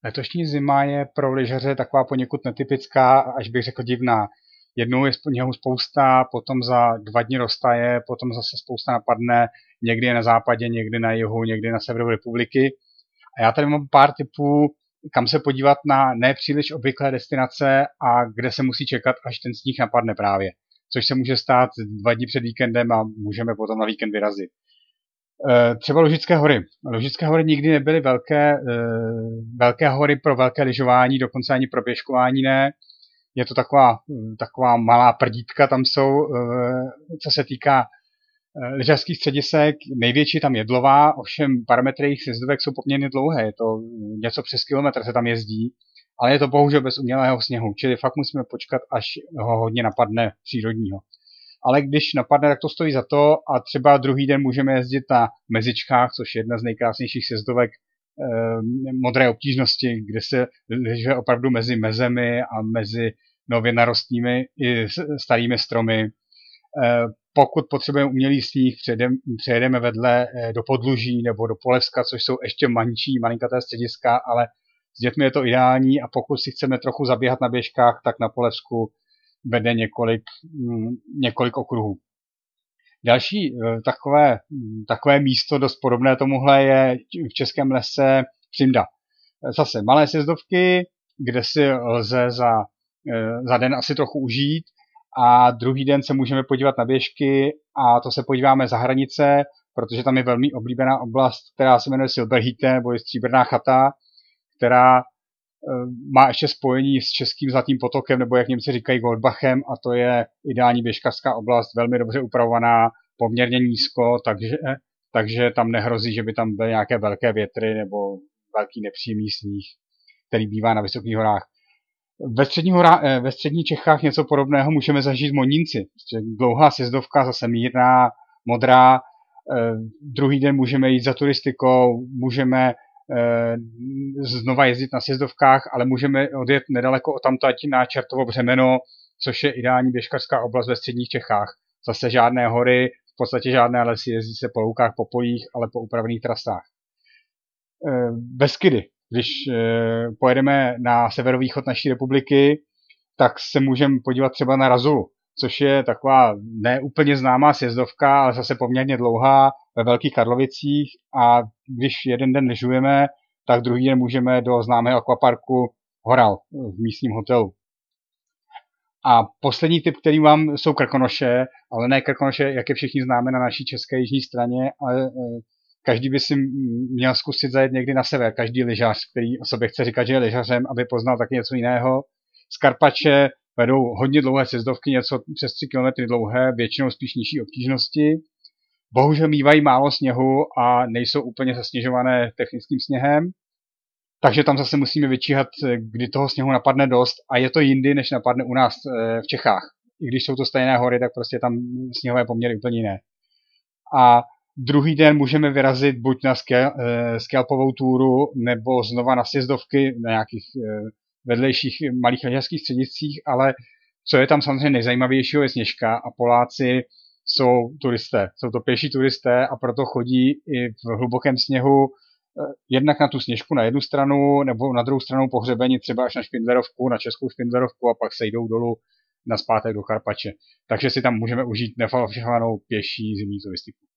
Letošní zima je pro lyžaře taková poněkud netypická, až bych řekl divná. Jednou je něhu spousta, potom za 2 dny roztaje, potom zase spousta napadne, někdy je na západě, někdy na jihu, někdy na severu republiky. A já tady mám pár tipů, kam se podívat na nepříliš obvyklé destinace a kde se musí čekat, až ten sníh napadne právě. Což se může stát 2 dny před víkendem a můžeme potom na víkend vyrazit. Třeba Lužické hory. Lužické hory nikdy nebyly velké hory pro velké lyžování, dokonce ani pro běžkování ne. Je to taková malá prdítka, tam jsou, co se týká lyžařských středisek. Největší tam Jedlová, ovšem parametry jejich sjezdovek jsou poměrně dlouhé. Je to něco přes kilometr se tam jezdí, ale je to bohužel bez umělého sněhu, čili fakt musíme počkat, až ho hodně napadne přírodního. Ale když napadne, tak to stojí za to a třeba druhý den můžeme jezdit na Mezičkách, což je jedna z nejkrásnějších sjezdovek modré obtížnosti, kde se lyžuje opravdu mezi mezemi a mezi nově narostlými i starými stromy. Pokud potřebujeme umělý sníh, přejedeme vedle do Podluží nebo do Polevska, což jsou ještě malinkaté střediska, ale s dětmi je to ideální a pokud si chceme trochu zaběhat na běžkách, tak na Polevsku vede několik okruhů. Další takové místo dost podobné tomuhle je v Českém lese Přimda. Zase malé sjezdovky, kde si lze za den asi trochu užít a druhý den se můžeme podívat na běžky a to se podíváme za hranice, protože tam je velmi oblíbená oblast, která se jmenuje Silberhütte nebo Stříbrná chata, která má ještě spojení s českým Zlatým potokem, nebo jak Němci říkají Goldbachem, a to je ideální běžkařská oblast, velmi dobře upravovaná, poměrně nízko, takže tam nehrozí, že by tam byly nějaké velké větry nebo velký nepříjemný sníh, který bývá na vysokých horách. Ve středních Čechách něco podobného můžeme zažít v Monínci. Dlouhá sjezdovka, zase mírná, modrá. Druhý den můžeme jít za turistikou, můžeme znova jezdit na sjezdovkách, ale můžeme odjet nedaleko odtamtud na Čertovo břemeno, což je ideální běžkařská oblast ve středních Čechách. Zase žádné hory, v podstatě žádné lesy, jezdí se po loukách, po polích, ale po upravených trasách. Beskydy. Když pojedeme na severovýchod naší republiky, tak se můžeme podívat třeba na Razulu, což je taková neúplně známá sjezdovka, ale zase poměrně dlouhá ve Velkých Karlovicích a když jeden den lyžujeme, tak druhý den můžeme do známého akvaparku Horal v místním hotelu. A poslední tip, který mám, jsou Krkonoše, ale ne Krkonoše, jak je všichni známe na naší české jižní straně, ale každý by si měl zkusit zajet někdy na sever, každý lyžař, který o sobě chce říkat, že je lyžařem, aby poznal taky něco jiného. Z Karpače vedou hodně dlouhé sjezdovky, něco přes 3 km dlouhé, většinou spíš nižší obtížnosti. Bohužel mívají málo sněhu a nejsou úplně zasněžované technickým sněhem. Takže tam zase musíme vyčíhat, kdy toho sněhu napadne dost a je to jindy, než napadne u nás v Čechách. I když jsou to stejné hory, tak prostě tam sněhové poměry úplně jiné. A druhý den můžeme vyrazit buď na skalpovou túru, nebo znova na sjezdovky na nějakých vedlejších malých lyžařských střediscích, ale co je tam samozřejmě nejzajímavějšího je Sněžka a Poláci jsou turisté. Jsou to pěší turisté a proto chodí i v hlubokém sněhu jednak na tu Sněžku na jednu stranu, nebo na druhou stranu po hřebeni třeba až na Špindlerovku, na Českou Špindlerovku a pak se jdou dolů nazpátek do Karpače. Takže si tam můžeme užít nefalšovanou pěší zimní turistiku.